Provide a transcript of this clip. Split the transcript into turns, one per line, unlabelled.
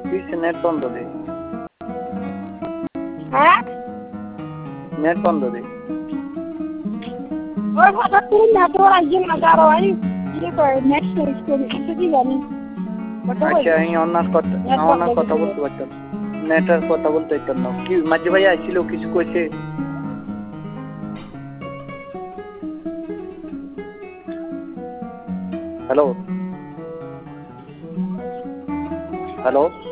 net বন্ধ দে
হ্যাঁ
net বন্ধ দে
ওই হঠাৎ করে নেটওয়ার্ক আসছে না কারো আমি ইয়ে করে নেট শেষ করি কিছু কি জানি
আচ্ছা আমি অন্য কথা বলতে পারতাম নেটের কথা বলতে পারতাম না কি মাঝে ভাই আসছিল কিছু কইছে হ্যালো হ্যালো